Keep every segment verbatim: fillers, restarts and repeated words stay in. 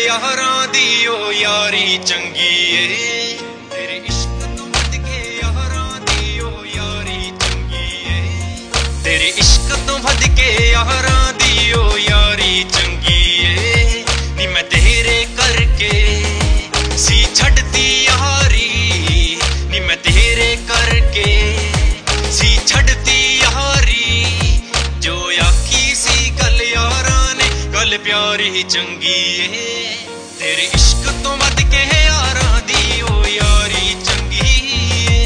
यारां दी ओ यारी चंगी ए तेरे इश्क तो वध के यारां दी ओ यारी चंगी ए तेरे इश्क तो वध के यारां दी ओ यारी चंगी ए नी मैं तेरे करके सी छड्डदी यारी नी मैं तेरे करके सी छड्डदी यारी जो आखी सी गल यारां ने गल प्यारी चंगी ए तेरे इश्क तो वध के यारां दी ओ यारी चंगी ए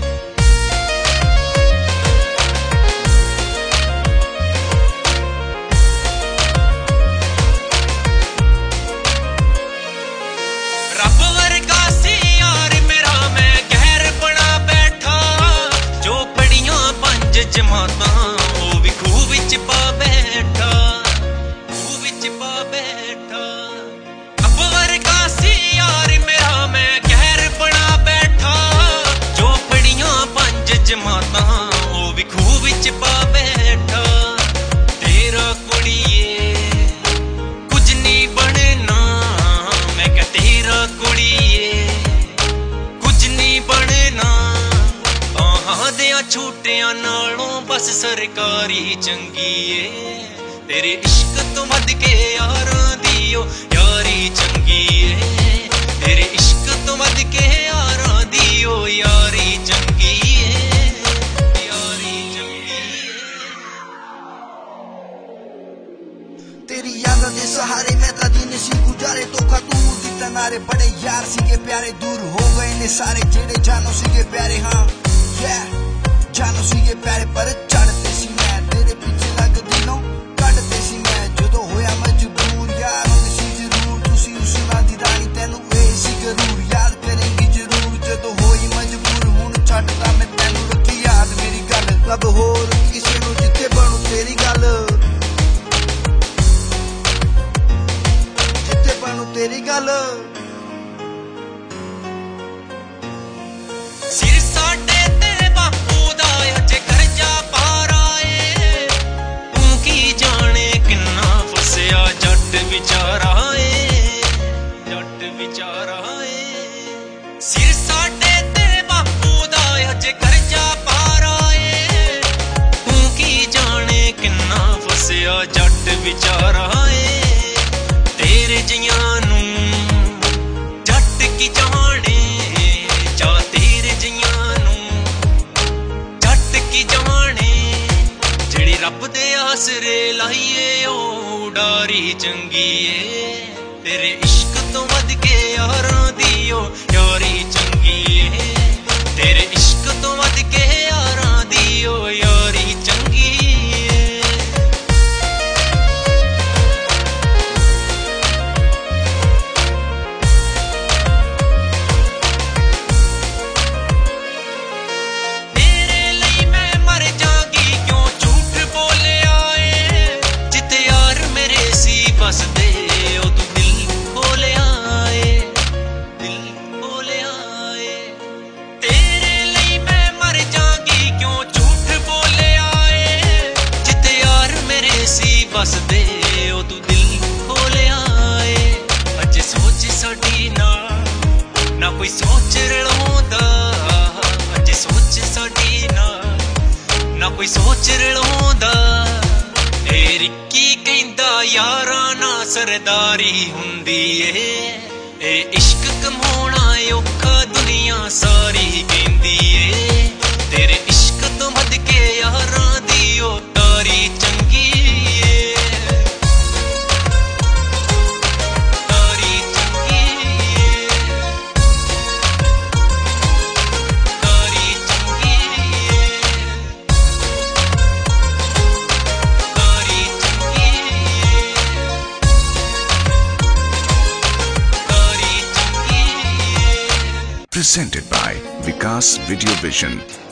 रब वर्गा सी यार मेरा मैं गैर बना बैठा जो पढ़ियां पंज जमातां ओ भी खूह विच पा बैठा खूह विच पा बैठा रब वर्गा सी यार मेरा मैं गैर बना बैठा जो पढ़ियां पंज जमातां ओ भी खूह विच पा बैठा तेरा कुड़िए कुछ नहीं बनना मैं कह तेरा कुड़िए कुछ नहीं बनना आहां दियां छूटियां नालों बस सरकारी चंगी ए तेरे इश्क तो वध के यारां दी ओ यारी चंगी ए तेरे इश्क तो वध के यारां दी ओ यारी चंगी ए यारी चंगी तेरी यादां दे सहारे मैं ता दिन सी गुजारे धोखा तू दिता नारे बड़े यार सीगे प्यारे दूर हो गए ने सारे जेड़े जानो सीगे प्यारे हाँ yeah जानो सीगे प्यारे पर चढ़ते सी मैं तेरे पीछे लगदी नो कढ़ते सी मैं जदों होया मजबूर यार होंदी सी जरूर तुसी उस नाल दी रानी तैनू ए सी जरूर याद करेंगी जरूर जदों होई मजबूर हुण छड्डदा मैं तैनू रखी याद मेरी गल लब होर किसे नू जिथे बनू तेरी गल जिथे बनू तेरी गल सिर साडे ते बापू दा अजे करजा पार आए तू की जाने किन्ना फसिया जट विचारा ए जट विचारा ए सिर साडे ते बापू दा अजे करजा पार आए तू की जाने किन्ना फसिया जट विचारा ए तेरे जियां नू जट की जाने जा तेरे जियां नू जट की जाने जेड़ी रब दे आसरे लाइए ओ उडारी चंगी ए तेरे इश्क तो वध के यारां दी ओ यारी चंगी ए तेरे इश्क तो वध के यारां दी ओ यारी चंगी ए तेरे ਲਈ मैं मर जागी क्यों झूठ बोलिया ए जिते यार मेरे सी बसदे ओ तू दिल खोलिया ए दिल खोलिया ए तेरे ਲਈ मैं मर जागी क्यों झूठ बोलिया ए जिते यार मेरे सी बसदे ओ तू दिल खोलिया ए अज सोच साडी ना ना कोई सोच रलाउंदा अज सोच साडी ना ना कोई सोच रलाउंदा ए रिक्की कहंदा यारां ना सरदारी हुंदी ए ए इश्क कमाउणा औखा दुनिया सारी कहंदी ए तेरे इश्क तो वध के यारां दी ओ तारी चंगी ए तारी चंगी ए तारी चंगी ए तारी चंगी ए तारी चंगी ए Presented by Vikas Video Vision.